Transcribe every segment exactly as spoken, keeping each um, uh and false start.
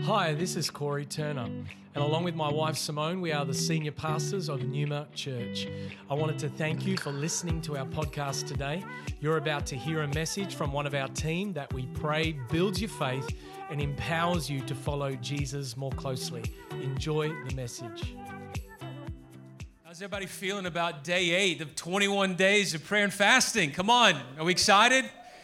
Hi, this is Corey Turner, and along with my wife Simone, we are the senior pastors of Numa Church. I wanted to thank you for listening to our podcast today. You're about to hear a message from one of our team that we pray builds your faith and empowers you to follow Jesus more closely. Enjoy the message. How's everybody feeling about day eight of twenty-one days of prayer and fasting? Come on, are we excited?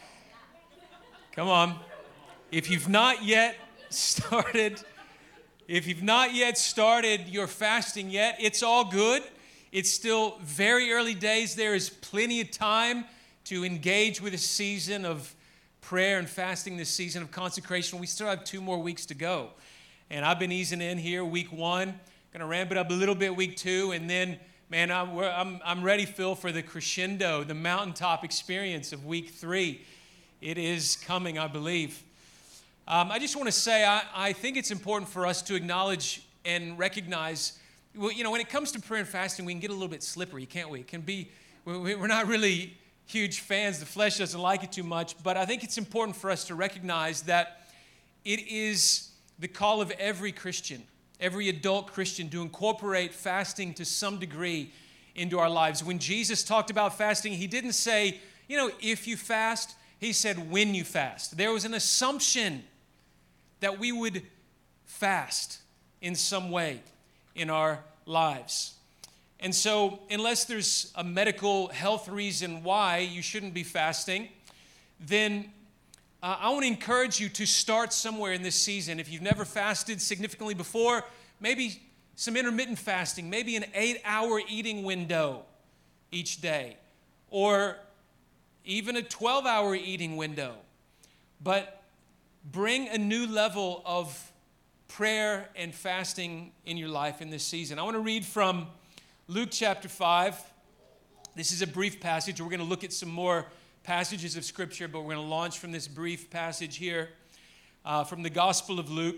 Come on. If you've not yet started, if you've not yet started your fasting yet, it's all good. It's still very early days. There is plenty of time to engage with a season of prayer and fasting, this season of consecration. We still have two more weeks to go. And I've been easing in here week one. Going to ramp it up a little bit week two. And then, man, I'm, I'm, I'm ready, Phil, for the crescendo, the mountaintop experience of week three. It is coming, I believe. Um, I just want to say I, I think it's important for us to acknowledge and recognize, well, you know, when it comes to prayer and fasting, we can get a little bit slippery, can't we? It can be, we're not really huge fans. The flesh doesn't like it too much. But I think it's important for us to recognize that it is the call of every Christian, every adult Christian, to incorporate fasting to some degree into our lives. When Jesus talked about fasting, he didn't say, you know, if you fast. He said when you fast. There was an assumption that we would fast in some way in our lives. And so unless there's a medical health reason why you shouldn't be fasting, then uh, I want to encourage you to start somewhere in this season. If you've never fasted significantly before, maybe some intermittent fasting, maybe an eight-hour eating window each day, or even a twelve-hour eating window. But bring a new level of prayer and fasting in your life in this season. I want to read from Luke chapter five. This is a brief passage. We're going to look at some more passages of Scripture, but we're going to launch from this brief passage here uh, from the Gospel of Luke.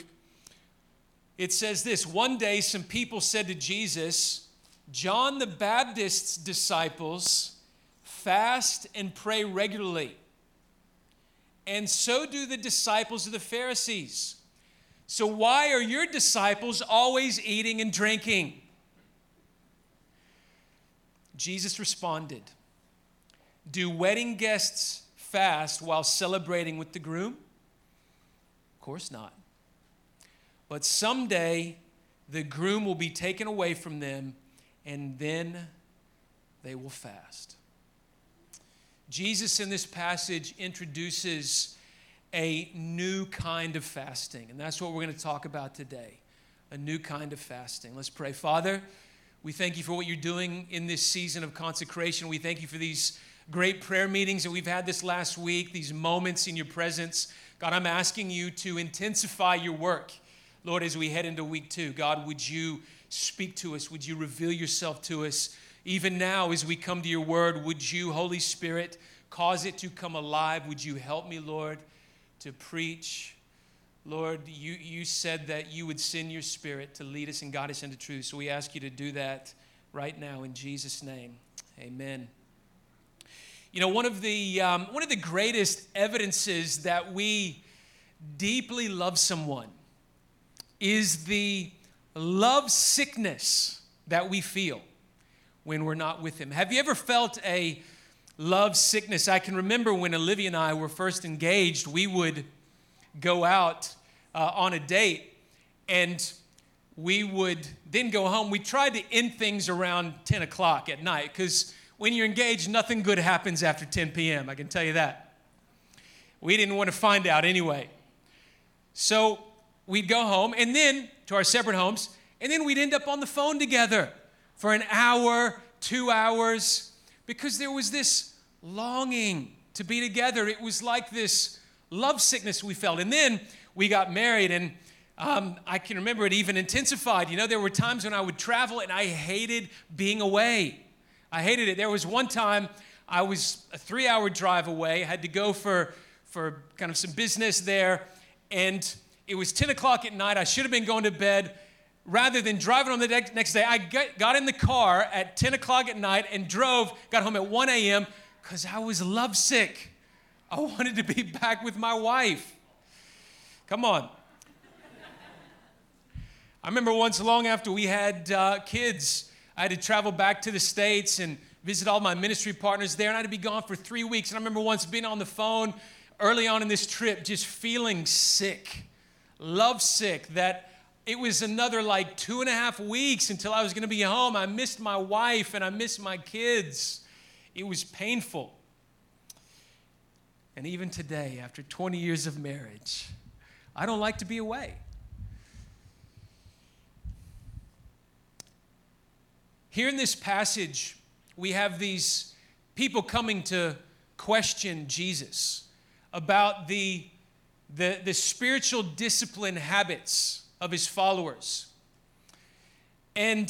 It says this: one day some people said to Jesus, "John the Baptist's disciples fast and pray regularly, and so do the disciples of the Pharisees. So why are your disciples always eating and drinking?" Jesus responded, "Do wedding guests fast while celebrating with the groom? Of course not. But someday the groom will be taken away from them, and then they will fast." Jesus in this passage introduces a new kind of fasting, and that's what we're going to talk about today, a new kind of fasting. Let's pray. Father, we thank you for what you're doing in this season of consecration. We thank you for these great prayer meetings that we've had this last week, these moments in your presence. God, I'm asking you to intensify your work, Lord, as we head into week two. God, would you speak to us? Would you reveal yourself to us? Even now, as we come to your word, would you, Holy Spirit, cause it to come alive? Would you help me, Lord, to preach? Lord, you, you said that you would send your Spirit to lead us and guide us into truth. So we ask you to do that right now in Jesus' name. Amen. You know, one of the um, one of the greatest evidences that we deeply love someone is the love sickness that we feel when we're not with him. Have you ever felt a love sickness? I can remember when Olivia and I were first engaged, we would go out uh, on a date, and we would then go home. We tried to end things around ten o'clock at night, because when you're engaged, nothing good happens after ten p.m., I can tell you that. We didn't want to find out anyway. So we'd go home, and then to our separate homes, and then we'd end up on the phone together for an hour, two hours, because there was this longing to be together. It was like this love sickness we felt. And then we got married, and um, I can remember it even intensified. You know, there were times when I would travel, and I hated being away. I hated it. There was one time I was a three-hour drive away. I had to go for, for kind of some business there, and it was ten o'clock at night. I should have been going to bed. Rather than driving on the next day, I got in the car at ten o'clock at night and drove, got home at one a.m. because I was lovesick. I wanted to be back with my wife. Come on. I remember once long after we had uh, kids, I had to travel back to the States and visit all my ministry partners there, and I had to be gone for three weeks. And I remember once being on the phone early on in this trip, just feeling sick, love sick, that it was another like two and a half weeks until I was going to be home. I missed my wife and I missed my kids. It was painful. And even today, after twenty years of marriage, I don't like to be away. Here in this passage, we have these people coming to question Jesus about the, the, the spiritual discipline habits of his followers. And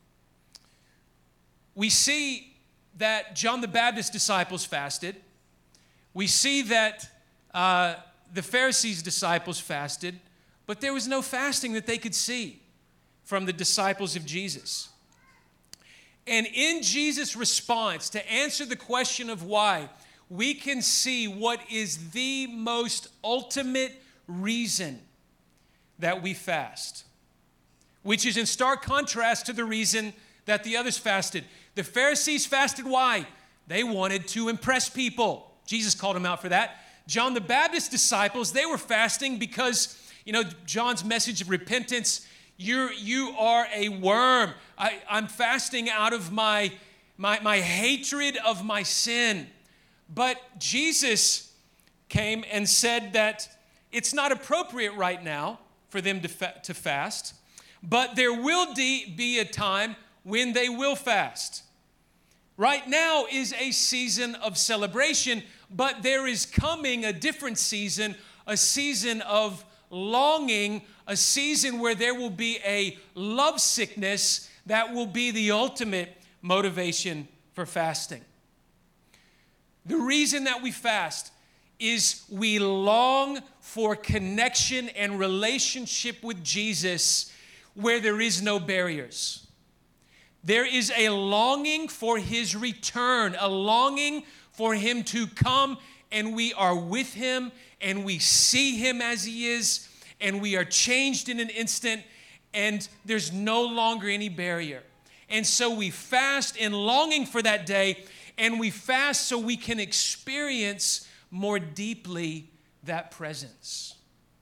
we see that John the Baptist's disciples fasted. We see that uh, the Pharisees' disciples fasted, but there was no fasting that they could see from the disciples of Jesus. And in Jesus' response to answer the question of why, we can see what is the most ultimate reason that we fast, which is in stark contrast to the reason that the others fasted. The Pharisees fasted why? They wanted to impress people. Jesus called them out for that. John the Baptist's disciples, they were fasting because, you know, John's message of repentance, You're, you are a worm. I, I'm fasting out of my, my, my hatred of my sin. But Jesus came and said that it's not appropriate right now for them to, fa- to fast, but there will de- be a time when they will fast. Right now is a season of celebration, but there is coming a different season, a season of longing, a season where there will be a love sickness that will be the ultimate motivation for fasting. The reason that we fast is we long for connection and relationship with Jesus where there is no barriers. There is a longing for his return, a longing for him to come, and we are with him and we see him as he is, and we are changed in an instant, and there's no longer any barrier. And so we fast in longing for that day, and we fast so we can experience more deeply that presence.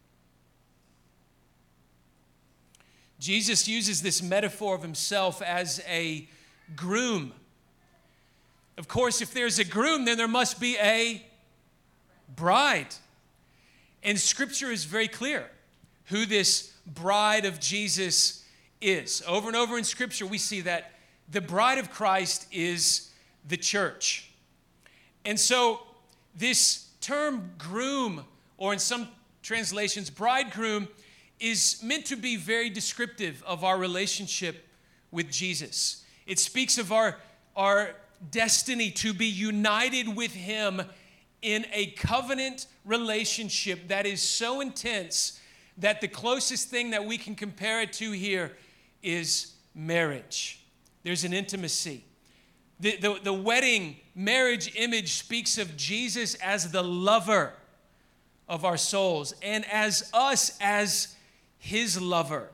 Jesus uses this metaphor of himself as a groom. Of course, if there's a groom, then there must be a bride. And Scripture is very clear who this bride of Jesus is. Over and over in Scripture, we see that the bride of Christ is the church. And so this term groom, or in some translations, bridegroom, is meant to be very descriptive of our relationship with Jesus. It speaks of our, our destiny to be united with him in a covenant relationship that is so intense that the closest thing that we can compare it to here is marriage. There's an intimacy. The, the, the wedding marriage image speaks of Jesus as the lover of our souls and as us as his lover.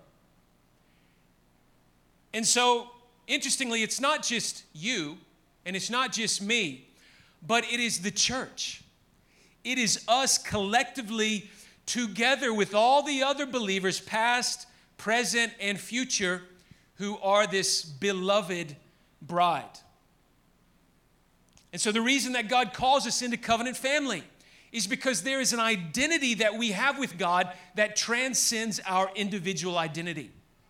And so, interestingly, it's not just you and it's not just me, but it is the church. It is us collectively together with all the other believers, past, present, and future, who are this beloved bride. And so the reason that God calls us into covenant family is because there is an identity that we have with God that transcends our individual identity.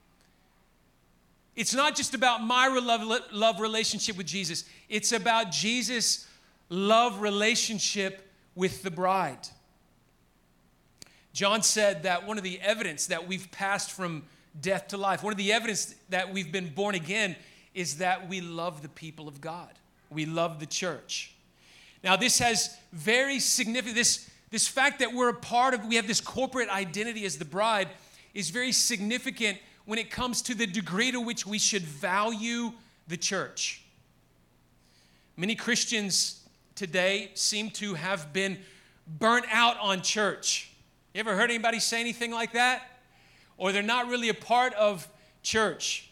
It's not just about my love, love relationship with Jesus. It's about Jesus' love relationship with the bride. John said that one of the evidence that we've passed from death to life, one of the evidence that we've been born again, is that we love the people of God. We love the church. Now, this has very significant, this, this fact that we're a part of, we have this corporate identity as the bride, is very significant when it comes to the degree to which we should value the church. Many Christians today seem to have been burnt out on church. You ever heard anybody say anything like that? or they're not really a part of church.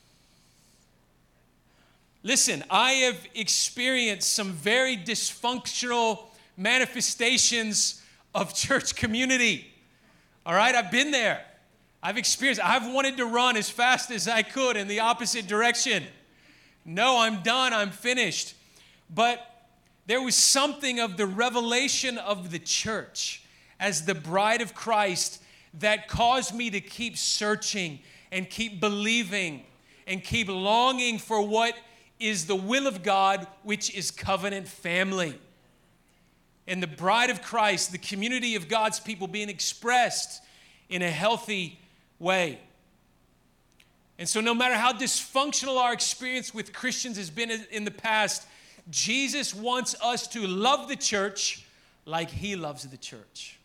Listen, I have experienced some very dysfunctional manifestations of church community. All right, I've been there. I've experienced, I've wanted to run as fast as I could in the opposite direction. No, I'm done, I'm finished. But there was something of the revelation of the church as the bride of Christ that caused me to keep searching and keep believing and keep longing for what is the will of God, which is covenant family. And the bride of Christ, the community of God's people being expressed in a healthy way. And so no matter how dysfunctional our experience with Christians has been in the past, Jesus wants us to love the church like he loves the church.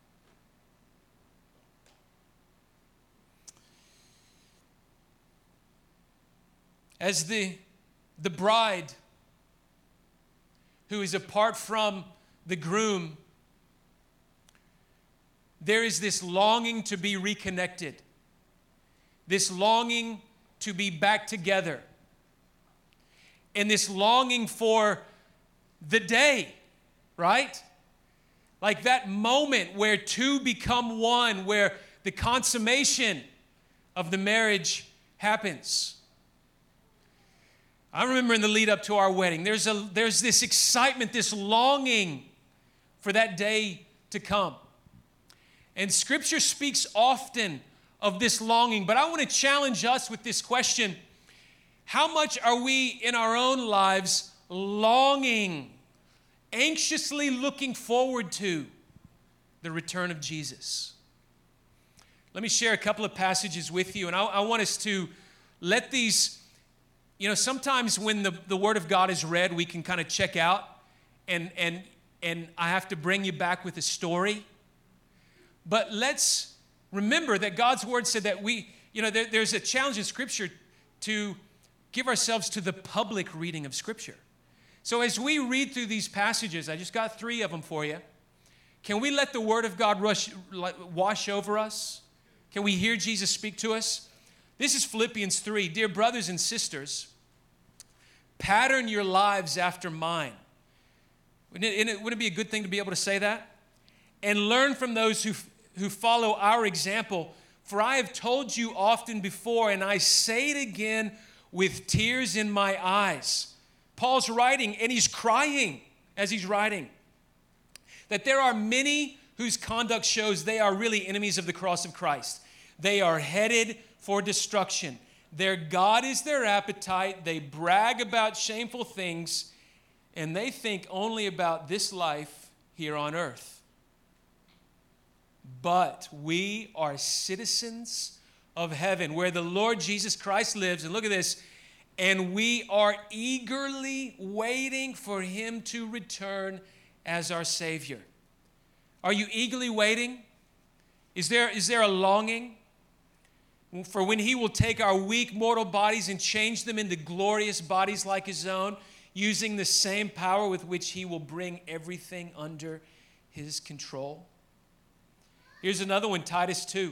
As the, the bride who is apart from the groom, there is this longing to be reconnected, this longing to be back together, and this longing for the day, right? Like that moment where two become one, where the consummation of the marriage happens. I remember in the lead up to our wedding, there's a there's this excitement, this longing for that day to come. And Scripture speaks often of this longing, but I want to challenge us with this question. How much are we in our own lives longing, anxiously looking forward to the return of Jesus? Let me share a couple of passages with you, and I, I want us to let these, you know, sometimes when the, the Word of God is read, we can kind of check out, and, and, and I have to bring you back with a story. But let's remember that God's Word said that we, you know, there, there's a challenge in Scripture to give ourselves to the public reading of Scripture. So as we read through these passages, I just got three of them for you. Can we let the Word of God rush, wash over us? Can we hear Jesus speak to us? This is Philippians three. Dear brothers and sisters, pattern your lives after mine. Wouldn't it, wouldn't it be a good thing to be able to say that? And learn from those who, who follow our example. For I have told you often before, and I say it again with tears in my eyes. Paul's writing, and he's crying as he's writing, that there are many whose conduct shows they are really enemies of the cross of Christ. They are headed for destruction. Their God is their appetite. They brag about shameful things, and they think only about this life here on earth. But we are citizens of heaven, where the Lord Jesus Christ lives. And look at this. And we are eagerly waiting for him to return as our Savior. Are you eagerly waiting? Is there, is there a longing for when he will take our weak mortal bodies and change them into glorious bodies like his own, using the same power with which he will bring everything under his control? Here's another one, Titus two.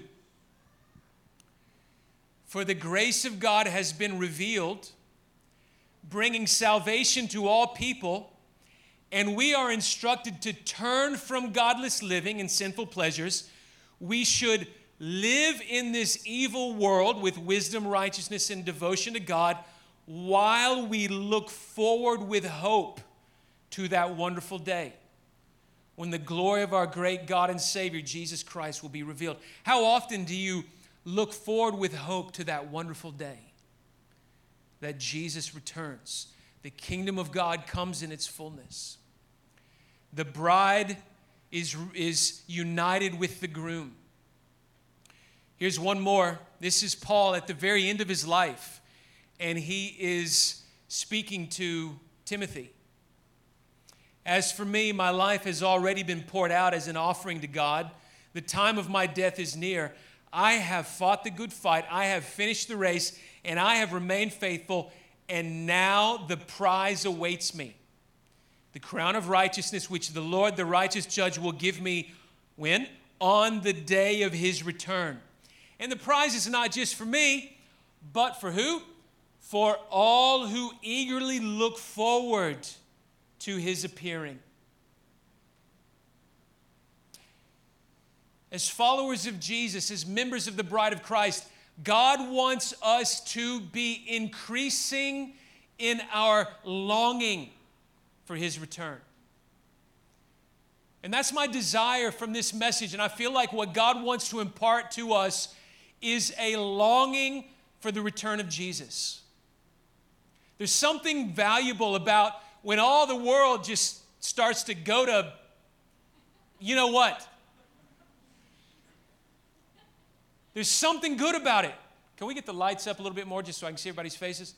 For the grace of God has been revealed, bringing salvation to all people, and we are instructed to turn from godless living and sinful pleasures. We should live in this evil world with wisdom, righteousness, and devotion to God, while we look forward with hope to that wonderful day when the glory of our great God and Savior, Jesus Christ, will be revealed. How often do you look forward with hope to that wonderful day that Jesus returns? The kingdom of God comes in its fullness. The bride is, is united with the groom. Here's one more. This is Paul at the very end of his life, and he is speaking to Timothy. As for me, my life has already been poured out as an offering to God. The time of my death is near. I have fought the good fight. I have finished the race, and I have remained faithful. And now the prize awaits me, the crown of righteousness, which the Lord, the righteous judge, will give me when? On the day of his return. And the prize is not just for me, but for who? For all who eagerly look forward to his appearing. As followers of Jesus, as members of the bride of Christ, God wants us to be increasing in our longing for his return. And that's my desire from this message. And I feel like what God wants to impart to us is a longing for the return of Jesus. There's something valuable about when all the world just starts to go to, you know what? There's something good about it. Can we get the lights up a little bit more just so I can see everybody's faces?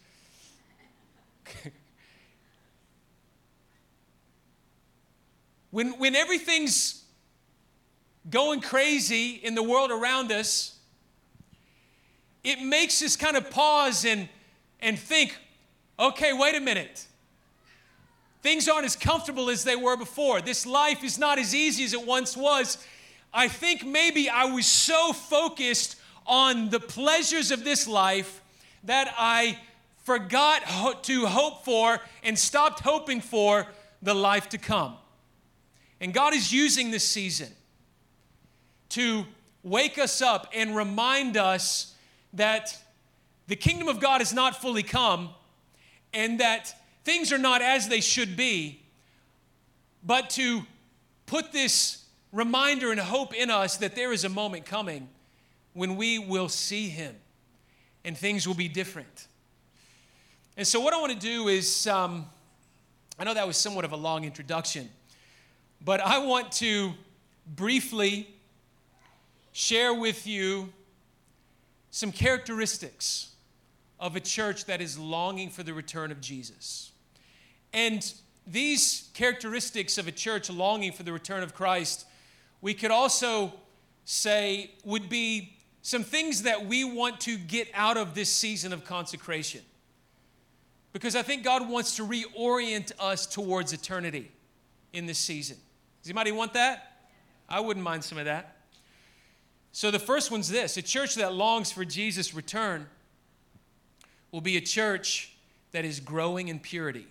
when, when everything's going crazy in the world around us, it makes us kind of pause and, and think, okay, wait a minute. Things aren't as comfortable as they were before. This life is not as easy as it once was. I think maybe I was so focused on the pleasures of this life that I forgot ho- to hope for and stopped hoping for the life to come. And God is using this season to wake us up and remind us that the kingdom of God has not fully come and that things are not as they should be, but to put this reminder and hope in us that there is a moment coming when we will see him and things will be different. And so what I want to do is, um, I know that was somewhat of a long introduction, but I want to briefly share with you some characteristics of a church that is longing for the return of Jesus. And these characteristics of a church longing for the return of Christ, we could also say would be some things that we want to get out of this season of consecration. Because I think God wants to reorient us towards eternity in this season. Does anybody want that? I wouldn't mind some of that. So the first one's this: a church that longs for Jesus' return will be a church that is growing in purity.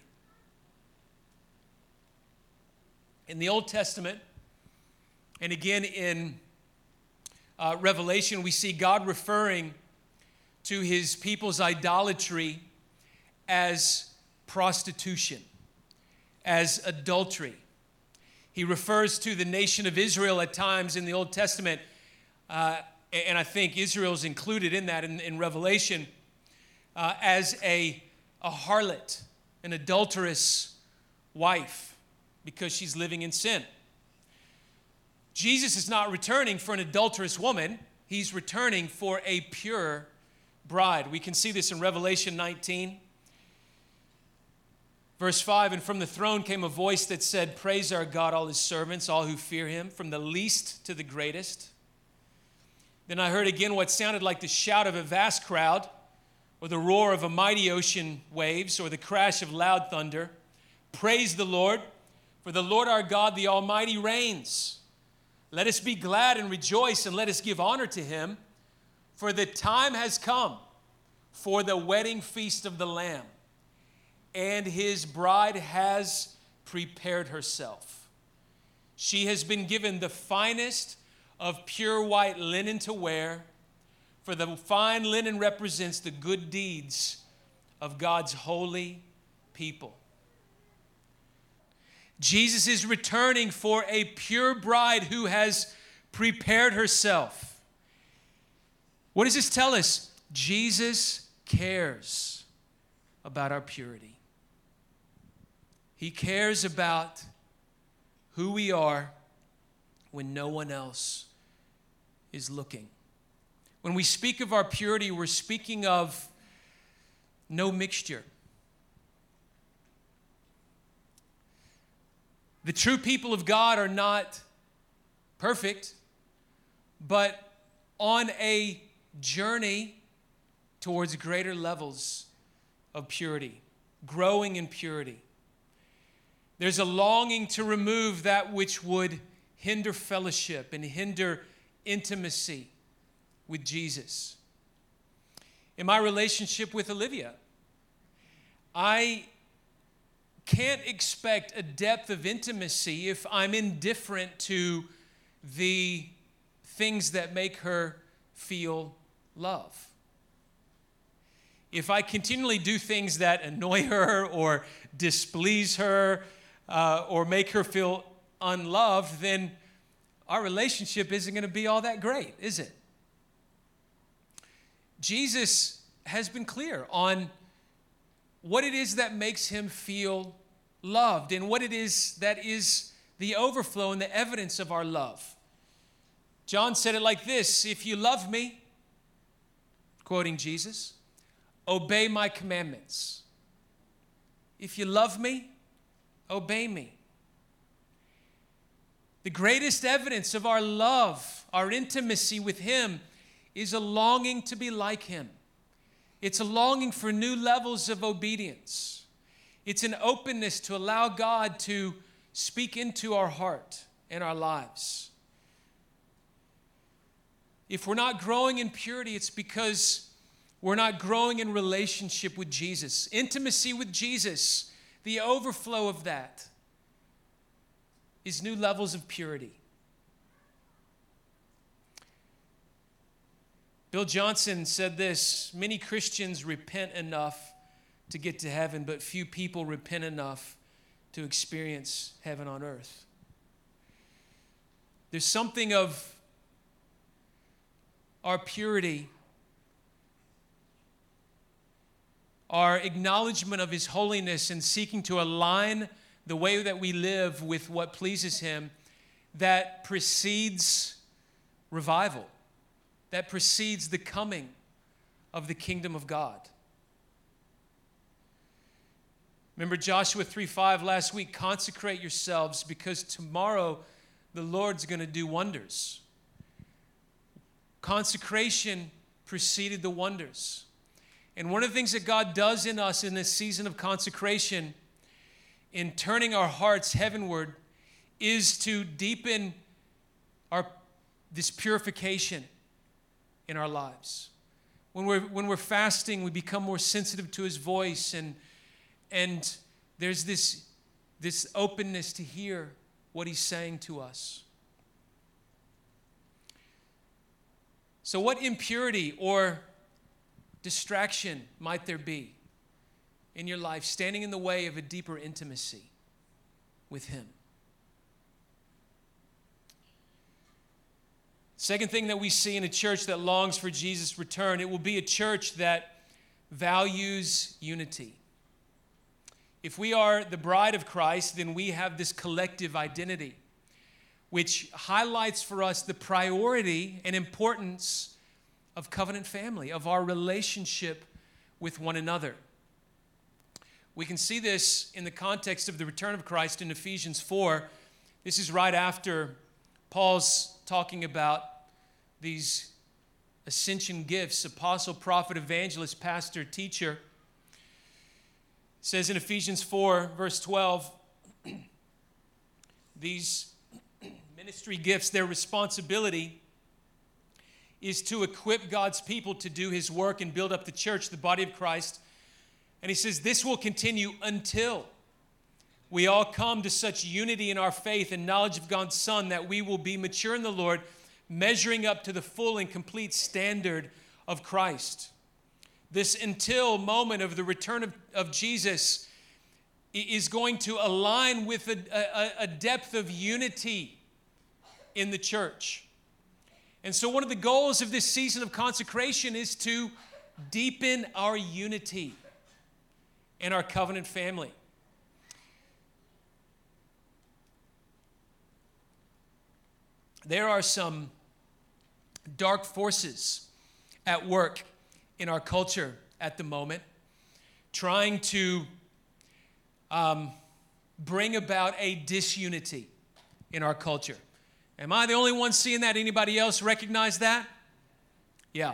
In the Old Testament, and again in uh, Revelation, we see God referring to his people's idolatry as prostitution, as adultery. He refers to the nation of Israel at times in the Old Testament, uh, and I think Israel's included in that in, in Revelation, uh, as a, a harlot, an adulterous wife, because she's living in sin. Jesus is not returning for an adulterous woman. He's returning for a pure bride. We can see this in Revelation nineteen. Verse five, and from the throne came a voice that said, praise our God, all his servants, all who fear him, from the least to the greatest. Then I heard again what sounded like the shout of a vast crowd, or the roar of a mighty ocean waves, or the crash of loud thunder. Praise the Lord, for the Lord our God, the Almighty, reigns. Let us be glad and rejoice, and let us give honor to him, for the time has come for the wedding feast of the Lamb, and his bride has prepared herself. She has been given the finest of pure white linen to wear, for the fine linen represents the good deeds of God's holy people. Jesus is returning for a pure bride who has prepared herself. What does this tell us? Jesus cares about our purity. He cares about who we are when no one else is looking. When we speak of our purity, we're speaking of no mixture. The true people of God are not perfect, but on a journey towards greater levels of purity, growing in purity. There's a longing to remove that which would hinder fellowship and hinder intimacy with Jesus. In my relationship with Olivia, I can't expect a depth of intimacy if I'm indifferent to the things that make her feel love. If I continually do things that annoy her or displease her uh, or make her feel unloved, then our relationship isn't going to be all that great, is it? Jesus has been clear on what it is that makes him feel loved and what it is that is the overflow and the evidence of our love. John said it like this: if you love me, quoting Jesus, obey my commandments. If you love me, obey me. The greatest evidence of our love, our intimacy with him, is a longing to be like him. It's a longing for new levels of obedience. It's an openness to allow God to speak into our heart and our lives. If we're not growing in purity, it's because we're not growing in relationship with Jesus. Intimacy with Jesus, the overflow of that is new levels of purity. Bill Johnson said this: many Christians repent enough to get to heaven, but few people repent enough to experience heaven on earth. There's something of our purity, our acknowledgement of his holiness and seeking to align the way that we live with what pleases him, that precedes revival, that precedes the coming of the kingdom of God. Remember Joshua three five last week: consecrate yourselves because tomorrow the Lord's going to do wonders. Consecration preceded the wonders. And one of the things that God does in us in this season of consecration, in turning our hearts heavenward, is to deepen our this purification in our lives. When we're when we're fasting, we become more sensitive to his voice, and and there's this this openness to hear what he's saying to us. So what impurity or distraction might there be in your life standing in the way of a deeper intimacy with him? Second thing that we see in a church that longs for Jesus' return, it will be a church that values unity. If we are the bride of Christ, then we have this collective identity, which highlights for us the priority and importance of covenant family, of our relationship with one another. We can see this in the context of the return of Christ in Ephesians four. This is right after Paul's talking about these ascension gifts: apostle, prophet, evangelist, pastor, teacher. It says in Ephesians four, verse twelve, these ministry gifts, their responsibility is to equip God's people to do his work and build up the church, the body of Christ. And he says this will continue until we all come to such unity in our faith and knowledge of God's Son that we will be mature in the Lord, measuring up to the full and complete standard of Christ. This until moment of the return of, of Jesus is going to align with a, a, a depth of unity in the church. And so one of the goals of this season of consecration is to deepen our unity in our covenant family. There are some dark forces at work in our culture at the moment, trying to um, bring about a disunity in our culture. Am I the only one seeing that? Anybody else recognize that? Yeah.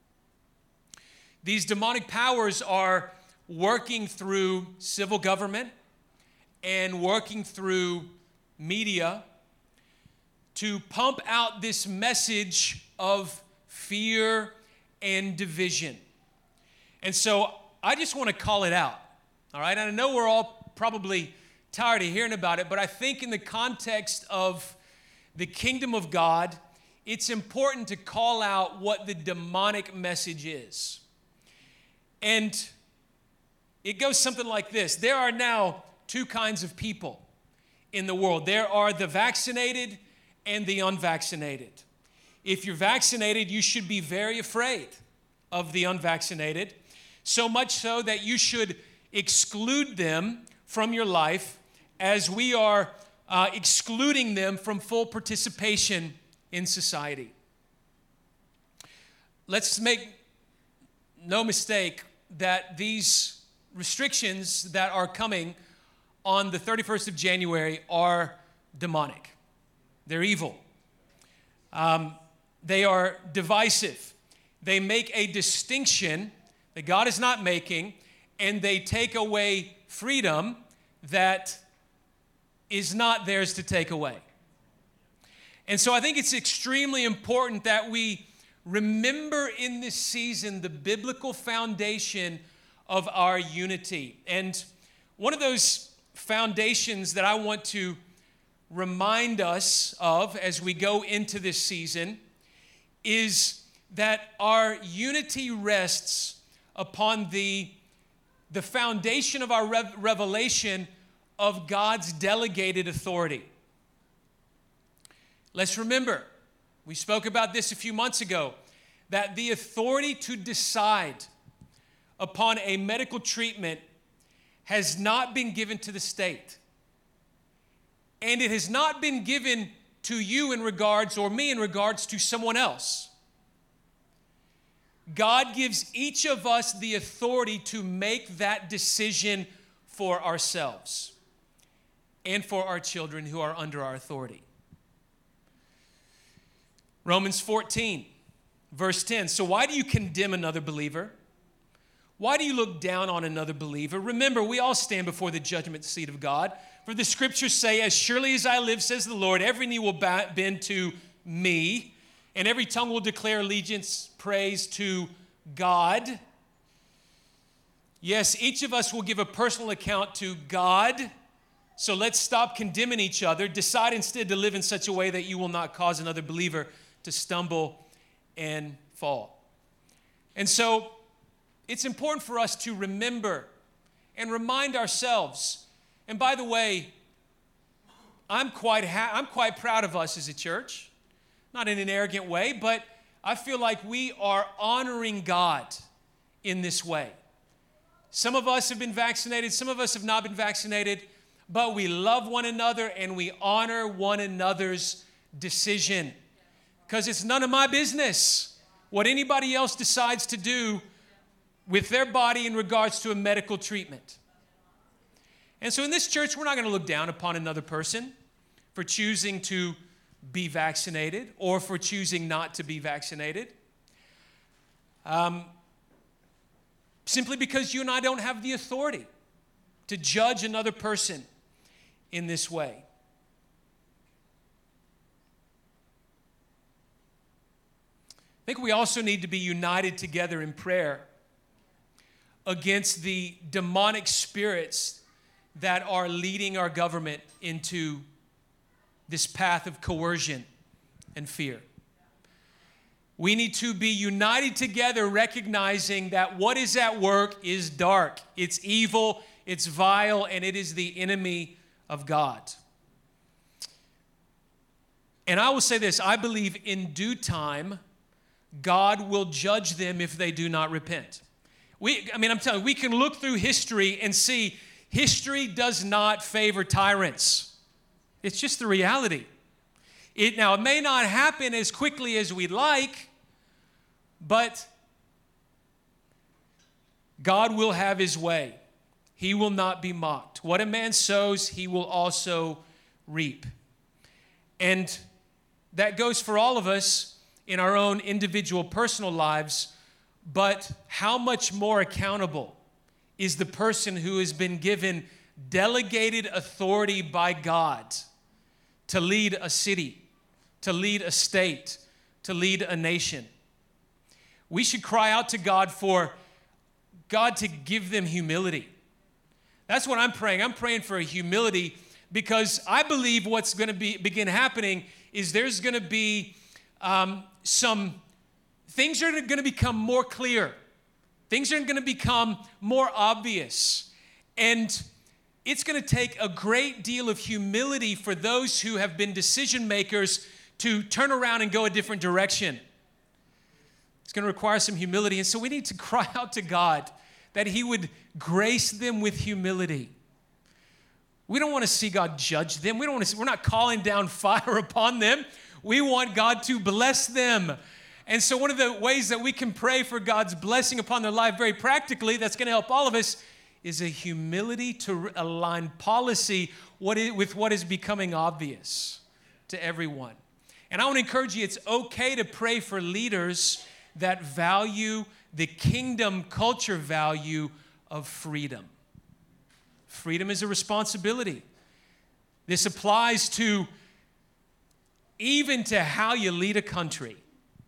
These demonic powers are working through civil government and working through media to pump out this message of fear and division. And so I just want to call it out, all right? And I know we're all probably tired of hearing about it, but I think in the context of the kingdom of God, it's important to call out what the demonic message is. And it goes something like this. There are now two kinds of people in the world. There are the vaccinated and the unvaccinated. If you're vaccinated, you should be very afraid of the unvaccinated, so much so that you should exclude them from your life as we are uh, excluding them from full participation in society. Let's make no mistake that these restrictions that are coming on the thirty-first of January are demonic. They're evil. Um, they are divisive. They make a distinction that God is not making, and they take away freedom that is not theirs to take away. And so I think it's extremely important that we remember in this season the biblical foundation of our unity. And one of those foundations that I want to remind us of as we go into this season is that our unity rests upon the, the foundation of our rev- revelation of God's delegated authority. Let's remember, we spoke about this a few months ago, that the authority to decide upon a medical treatment has not been given to the state. And it has not been given to you in regards, or me in regards to someone else. God gives each of us the authority to make that decision for ourselves and for our children who are under our authority. Romans fourteen, verse ten. So why do you condemn another believer? Why do you look down on another believer? Remember, we all stand before the judgment seat of God. For the scriptures say, as surely as I live, says the Lord, every knee will bend to me, and every tongue will declare allegiance, praise to God. Yes, each of us will give a personal account to God. So let's stop condemning each other. Decide instead to live in such a way that you will not cause another believer to stumble and fall. And so it's important for us to remember and remind ourselves. And by the way, I'm quite ha- I'm quite proud of us as a church, not in an arrogant way, but I feel like we are honoring God in this way. Some of us have been vaccinated, some of us have not been vaccinated, but we love one another and we honor one another's decision. Because it's none of my business what anybody else decides to do with their body in regards to a medical treatment. And so in this church, we're not going to look down upon another person for choosing to be vaccinated or for choosing not to be vaccinated. Um, simply because you and I don't have the authority to judge another person in this way. I think we also need to be united together in prayer against the demonic spirits that are leading our government into this path of coercion and fear. We need to be united together, recognizing that what is at work is dark, it's evil, it's vile, and it is the enemy of God. And I will say this, I believe in due time, God will judge them if they do not repent. We, I mean, I'm telling you, we can look through history and see history does not favor tyrants. It's just the reality. It, now, it may not happen as quickly as we'd like, but God will have his way. He will not be mocked. What a man sows, he will also reap. And that goes for all of us in our own individual personal lives, but how much more accountable is the person who has been given delegated authority by God to lead a city, to lead a state, to lead a nation? we should cry out to God for God to give them humility. That's what I'm praying. I'm praying for a humility because I believe what's going to be begin happening is there's going to be um, some things are going to become more clear. Things are going to become more obvious. And it's going to take a great deal of humility for those who have been decision makers to turn around and go a different direction. It's going to require some humility. And so we need to cry out to God that he would grace them with humility. We don't want to see God judge them. We don't want to see, we're not calling down fire upon them. We want God to bless them. And so one of the ways that we can pray for God's blessing upon their life very practically, that's going to help all of us, is a humility to align policy what is, with what is becoming obvious to everyone. And I want to encourage you, it's okay to pray for leaders that value the kingdom culture value of freedom. Freedom is a responsibility. This applies to even to how you lead a country.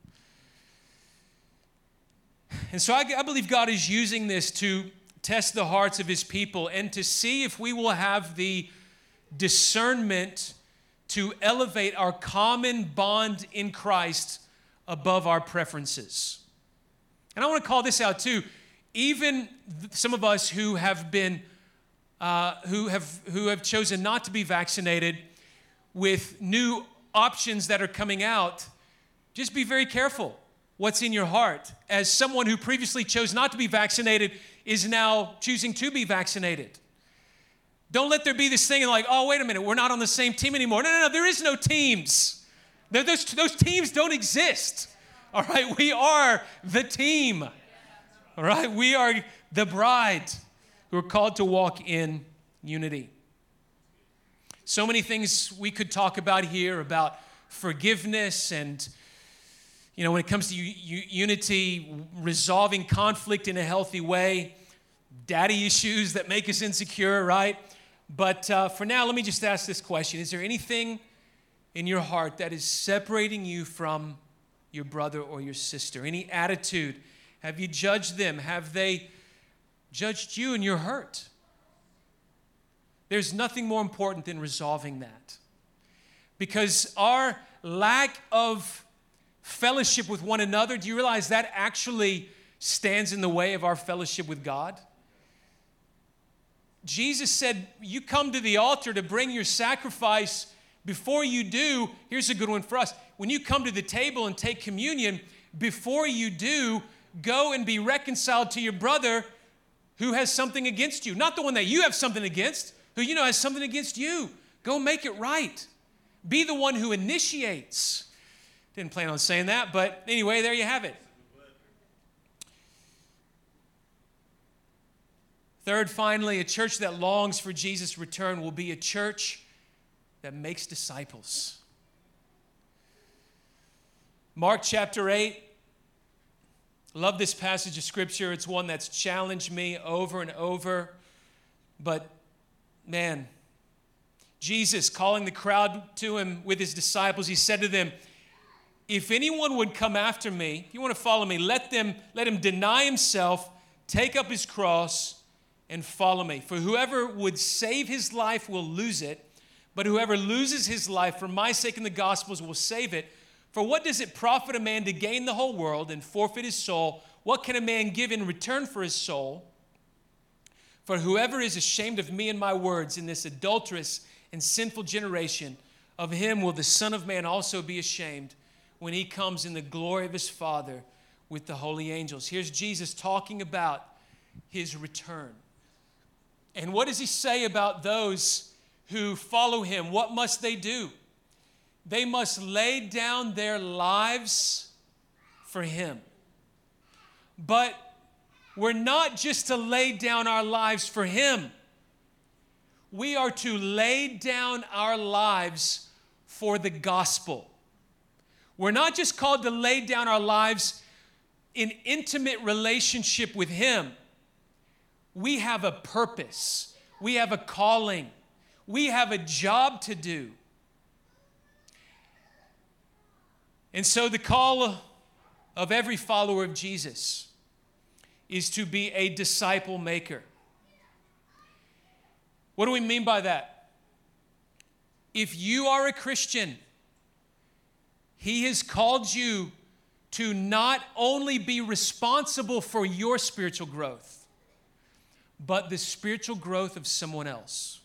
And so I, I believe God is using this to test the hearts of his people and to see if we will have the discernment to elevate our common bond in Christ above our preferences. And I want to call this out too. Even some of us who have been, uh, who have who have chosen not to be vaccinated, with new options that are coming out, just be very careful what's in your heart. As someone who previously chose not to be vaccinated is now choosing to be vaccinated. Don't let there be this thing like, oh, wait a minute, we're not on the same team anymore. No, no, no, there is no teams. Those, those teams don't exist. All right, we are the team. All right, we are the bride who are called to walk in unity. So many things we could talk about here about forgiveness and, you know, when it comes to u- u- unity, resolving conflict in a healthy way, daddy issues that make us insecure, right? But uh, for now, let me just ask this question. Is there anything in your heart that is separating you from your brother or your sister? Any attitude? Have you judged them? Have they judged you and you're hurt? There's nothing more important than resolving that. Because our lack of fellowship with one another, do you realize that actually stands in the way of our fellowship with God? Jesus said, you come to the altar to bring your sacrifice. Before you do, here's a good one for us. When you come to the table and take communion, before you do, go and be reconciled to your brother who has something against you. Not the one that you have something against, who you know has something against you. Go make it right. Be the one who initiates. Didn't plan on saying that, but anyway, there you have it. Third, finally, a church that longs for Jesus' return will be a church that makes disciples. Mark chapter eight. Love this passage of scripture. It's one that's challenged me over and over. But man, Jesus calling the crowd to him with his disciples, he said to them, if anyone would come after me, if you want to follow me, let them let him deny himself, take up his cross, and follow me. For whoever would save his life will lose it, but whoever loses his life for my sake and the gospel's will save it. For what does it profit a man to gain the whole world and forfeit his soul? What can a man give in return for his soul? For whoever is ashamed of me and my words in this adulterous and sinful generation, of him will the Son of Man also be ashamed when he comes in the glory of his Father with the holy angels. Here's Jesus talking about his return. And what does he say about those who follow him? What must they do? They must lay down their lives for him. But we're not just to lay down our lives for him. We are to lay down our lives for the gospel. We're not just called to lay down our lives in intimate relationship with him. We have a purpose. We have a calling. We have a job to do. And so the call of every follower of Jesus is to be a disciple maker. What do we mean by that? If you are a Christian, He has called you to not only be responsible for your spiritual growth, but the spiritual growth of someone else.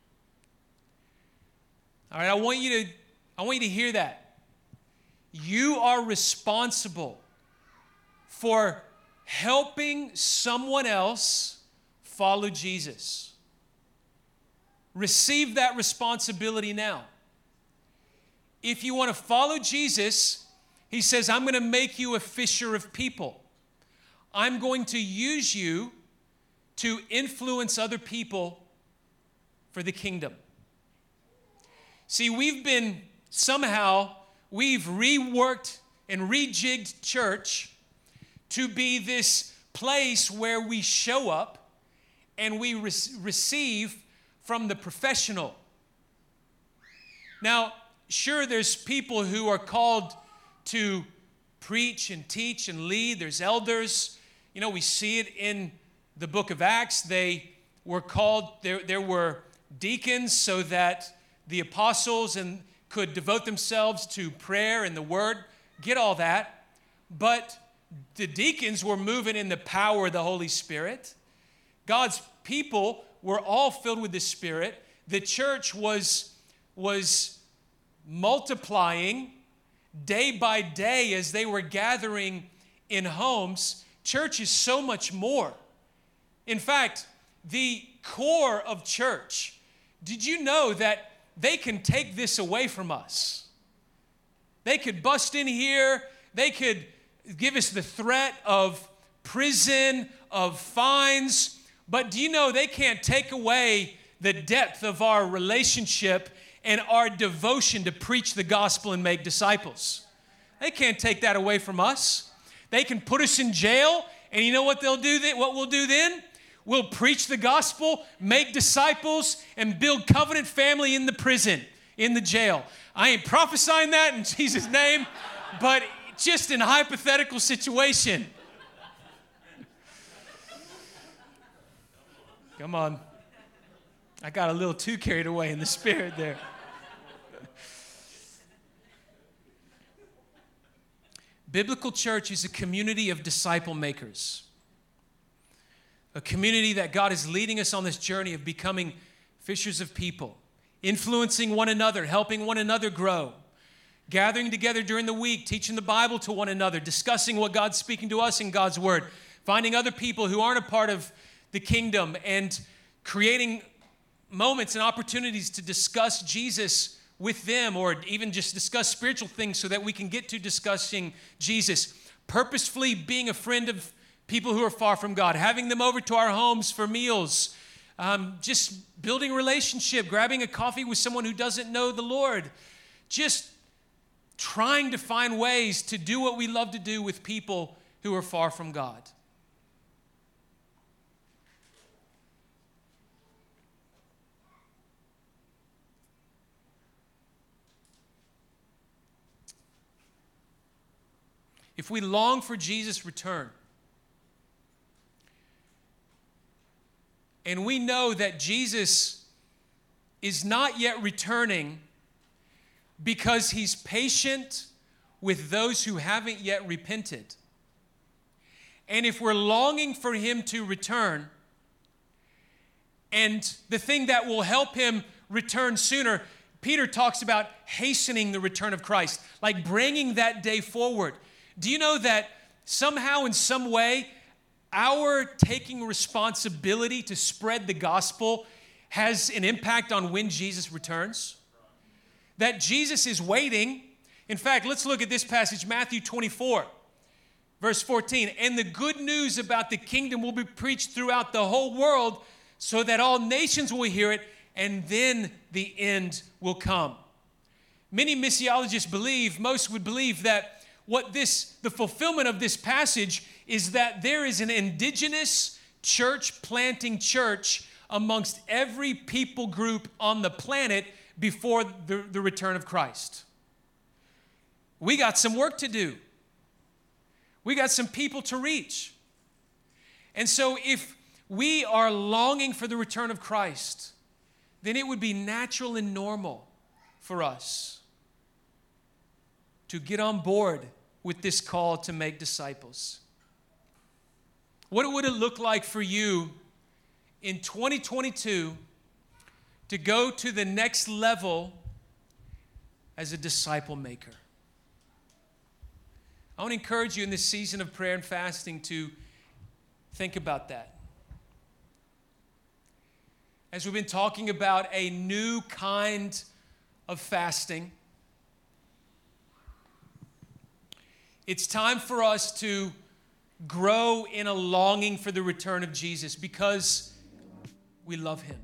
All right, I want you to, I want you to hear that. You are responsible for helping someone else follow Jesus. Receive that responsibility now. If you want to follow Jesus, He says, I'm going to make you a fisher of people. I'm going to use you to influence other people for the kingdom. See, we've been somehow, we've reworked and rejigged church to be this place where we show up and we re- receive from the professional. Now, sure, there's people who are called to preach and teach and lead. There's elders. You know, we see it in the book of Acts. They were called, there, there were deacons so that the apostles and could devote themselves to prayer and the word. Get all that. But the deacons were moving in the power of the Holy Spirit. God's people were all filled with the Spirit. The church was, was multiplying day by day as they were gathering in homes. Church is so much more. In fact, the core of church, did you know that they can take this away from us? They could bust in here. They could give us the threat of prison, of fines. But do you know they can't take away the depth of our relationship and our devotion to preach the gospel and make disciples? They can't take that away from us. They can put us in jail, and you know what they'll do then? What we'll do then? We'll preach the gospel, make disciples, and build covenant family in the prison, in the jail. I ain't prophesying that in Jesus' name, but just in a hypothetical situation. Come on. I got a little too carried away in the spirit there. Biblical church is a community of disciple makers. A community that God is leading us on this journey of becoming fishers of people, influencing one another, helping one another grow, gathering together during the week, teaching the Bible to one another, discussing what God's speaking to us in God's Word, finding other people who aren't a part of the kingdom and creating moments and opportunities to discuss Jesus with them, or even just discuss spiritual things so that we can get to discussing Jesus. Purposefully being a friend of people who are far from God, having them over to our homes for meals, um, just building a relationship, grabbing a coffee with someone who doesn't know the Lord, just trying to find ways to do what we love to do with people who are far from God. If we long for Jesus' return, and we know that Jesus is not yet returning because He's patient with those who haven't yet repented, and if we're longing for Him to return, and the thing that will help Him return sooner, Peter talks about hastening the return of Christ, like bringing that day forward. Do you know that somehow, in some way, our taking responsibility to spread the gospel has an impact on when Jesus returns? That Jesus is waiting. In fact, let's look at this passage, Matthew twenty-four, verse fourteen. And the good news about the kingdom will be preached throughout the whole world so that all nations will hear it, and then the end will come. Many missiologists believe, most would believe that what this, the fulfillment of this passage is that there is an indigenous church planting church amongst every people group on the planet before the, the return of Christ. We got some work to do. We got some people to reach. And so if we are longing for the return of Christ, then it would be natural and normal for us to get on board with this call to make disciples. What would it look like for you in twenty twenty-two to go to the next level as a disciple maker? I want to encourage you in this season of prayer and fasting to think about that. As we've been talking about a new kind of fasting, it's time for us to grow in a longing for the return of Jesus because we love him.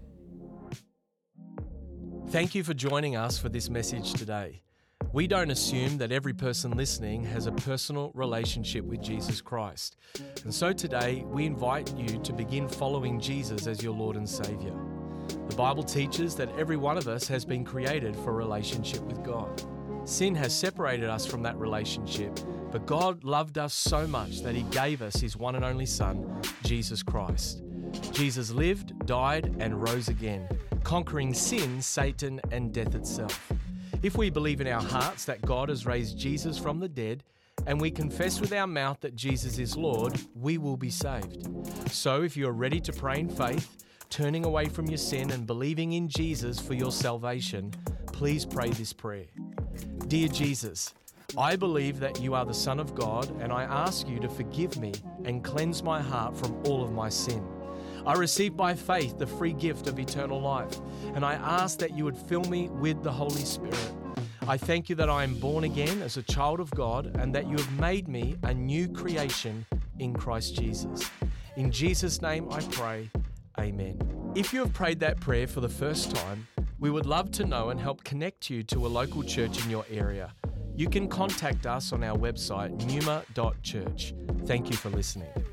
Thank you for joining us for this message today. We don't assume that every person listening has a personal relationship with Jesus Christ. And so today, we invite you to begin following Jesus as your Lord and Savior. The Bible teaches that every one of us has been created for a relationship with God. Sin has separated us from that relationship, but God loved us so much that he gave us his one and only Son, Jesus Christ. Jesus lived, died, and rose again, conquering sin, Satan, and death itself. If we believe in our hearts that God has raised Jesus from the dead, and we confess with our mouth that Jesus is Lord, we will be saved. So if you are ready to pray in faith, turning away from your sin and believing in Jesus for your salvation, please pray this prayer. Dear Jesus, I believe that you are the Son of God, and I ask you to forgive me and cleanse my heart from all of my sin. I receive by faith the free gift of eternal life, and I ask that you would fill me with the Holy Spirit. I thank you that I am born again as a child of God and that you have made me a new creation in Christ Jesus. In Jesus' name I pray, amen. If you have prayed that prayer for the first time, we would love to know and help connect you to a local church in your area. You can contact us on our website, numa dot church. Thank you for listening.